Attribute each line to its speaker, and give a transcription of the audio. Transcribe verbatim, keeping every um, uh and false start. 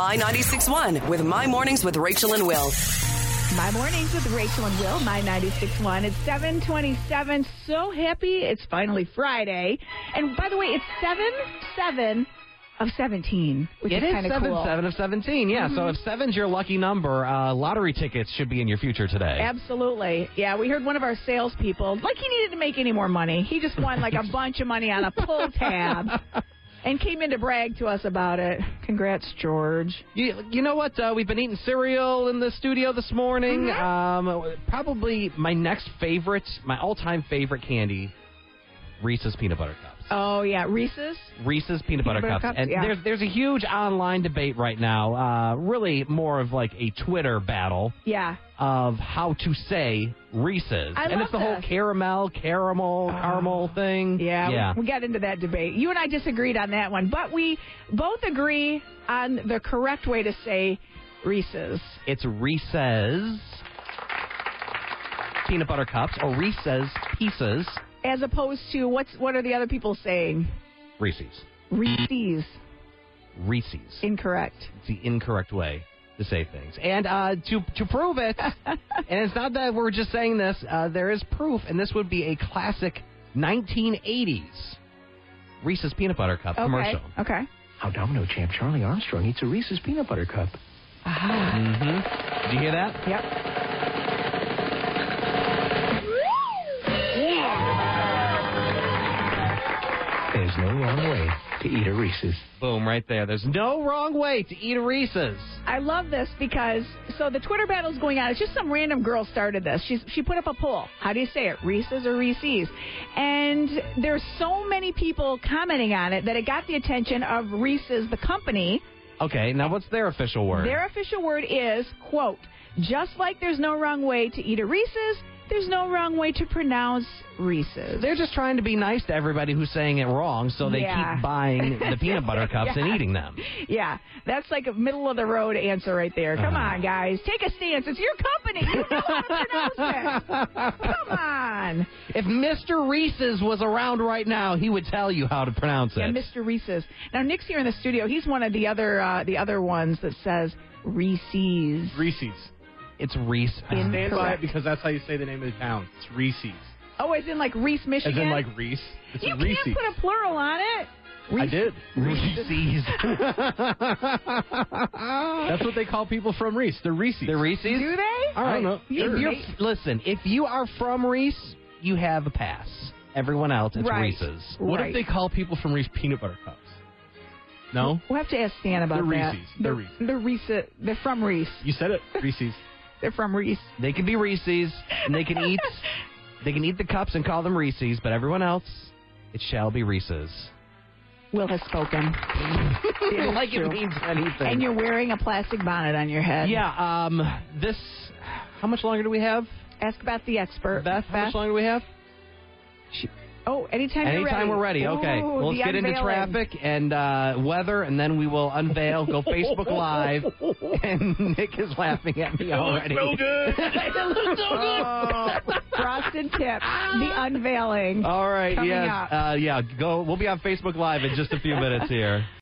Speaker 1: My ninety-six point one with My Mornings with Rachel and Will.
Speaker 2: My Mornings with Rachel and Will, My ninety-six point one. It's seven twenty-seven. So happy it's finally Friday. And by the way, it's seven seven of seventeen, which
Speaker 3: it
Speaker 2: is
Speaker 3: is
Speaker 2: kind of
Speaker 3: seven
Speaker 2: cool.
Speaker 3: seven of seventeen, yeah. Mm-hmm. So if seven's your lucky number, uh, lottery tickets should be in your future today.
Speaker 2: Absolutely. Yeah, we heard one of our salespeople, like he needed to make any more money. He just won like a bunch of money on a pull tab. And came in to brag to us about it. Congrats, George.
Speaker 3: You, you know what? Uh, we've been eating cereal in the studio this morning. Mm-hmm. Um, probably my next favorite, my all-time favorite candy, Reese's Peanut Butter Cups.
Speaker 2: Oh, yeah. Reese's?
Speaker 3: Reese's Peanut, Peanut Butter, Butter Cups. Cups. And
Speaker 2: yeah.
Speaker 3: there's there's a huge online debate right now, uh, really more of like a Twitter battle.
Speaker 2: Yeah.
Speaker 3: Of how to say Reese's.
Speaker 2: I
Speaker 3: and
Speaker 2: love
Speaker 3: it's the
Speaker 2: this.
Speaker 3: whole caramel, caramel, oh. caramel thing.
Speaker 2: Yeah,
Speaker 3: yeah.
Speaker 2: We, we got into that debate. You and I disagreed on that one, but we both agree on the correct way to say Reese's.
Speaker 3: It's Reese's Peanut Butter Cups or Reese's Pieces.
Speaker 2: As opposed to, what's what are the other people saying?
Speaker 3: Reese's.
Speaker 2: Reese's.
Speaker 3: Reese's.
Speaker 2: Incorrect.
Speaker 3: It's the incorrect way to say things. And uh, to to prove it, and it's not that we're just saying this, uh, there is proof, and this would be a classic nineteen eighties Reese's Peanut Butter Cup
Speaker 2: okay.
Speaker 3: commercial.
Speaker 2: Okay.
Speaker 4: How domino champ Charlie Armstrong eats a Reese's Peanut Butter Cup.
Speaker 2: Ah.
Speaker 3: Mm-hmm. Did you hear that?
Speaker 2: Yep.
Speaker 4: There's no wrong way to eat a Reese's.
Speaker 3: Boom, right there. There's no wrong way to eat a Reese's.
Speaker 2: I love this because, so the Twitter battle's going on. It's just some random girl started this. She's, she put up a poll. How do you say it, Reese's or Reese's? And there's so many people commenting on it that it got the attention of Reese's, the company.
Speaker 3: Okay, now what's their official word?
Speaker 2: Their official word is, quote, just like there's no wrong way to eat a Reese's, there's no wrong way to pronounce Reese's.
Speaker 3: They're just trying to be nice to everybody who's saying it wrong, so they
Speaker 2: yeah.
Speaker 3: keep buying the peanut butter cups
Speaker 2: yeah.
Speaker 3: and eating them.
Speaker 2: Yeah, that's like a middle-of-the-road answer right there. Come uh-huh. on, guys. Take a stance. It's your company. You know how to pronounce it. Come on.
Speaker 3: If Mister Reese's was around right now, he would tell you how to pronounce it.
Speaker 2: Yeah, Mister Reese's. Now, Nick's here in the studio. He's one of the other uh, the other ones that says Reese's.
Speaker 5: Reese's.
Speaker 3: It's Reese.
Speaker 5: I stand by it because that's how you say the name of the town. It's Reese's.
Speaker 2: Oh, as in like Reese, Michigan?
Speaker 5: As in like Reese. It's
Speaker 2: you
Speaker 5: Reese's.
Speaker 2: can't put a plural on it. Reese.
Speaker 5: I did.
Speaker 3: Reese's.
Speaker 5: That's what they call people from Reese. They're Reese's.
Speaker 3: They're Reese's?
Speaker 2: Do they?
Speaker 5: I don't know.
Speaker 3: If you're, listen, if you are from Reese, you have a pass. Everyone else, it's
Speaker 2: right.
Speaker 3: Reese's.
Speaker 5: What
Speaker 2: right.
Speaker 5: if they call people from Reese peanut butter cups? No?
Speaker 2: We'll have to ask Stan about
Speaker 5: They're
Speaker 2: that.
Speaker 5: Reese's. They're Reese's.
Speaker 2: They're Reese. They're from Reese.
Speaker 5: You said it. Reese's.
Speaker 2: They're from Reese.
Speaker 3: They can be Reese's, and they can eat they can eat the cups and call them Reese's, but everyone else, it shall be Reese's.
Speaker 2: Will has spoken.
Speaker 3: It like
Speaker 2: true.
Speaker 3: it means anything.
Speaker 2: And you're wearing a plastic bonnet on your head.
Speaker 3: Yeah, um, this, how much longer do we have?
Speaker 2: Ask about the expert.
Speaker 3: Beth, how much longer do we have?
Speaker 2: She, oh, anytime you're ready.
Speaker 3: Anytime we're ready, okay.
Speaker 2: Ooh,
Speaker 3: well, let's get
Speaker 2: unveiling.
Speaker 3: into traffic and uh, weather, and then we will unveil, go Facebook Live, and Nick is laughing at me already.
Speaker 5: It looks so good.
Speaker 3: It looks so good.
Speaker 2: Oh, Frosted Tips, the unveiling.
Speaker 3: All right,
Speaker 2: Coming
Speaker 3: yes.
Speaker 2: up.
Speaker 3: Uh, yeah, go. We'll be on Facebook Live in just a few minutes here.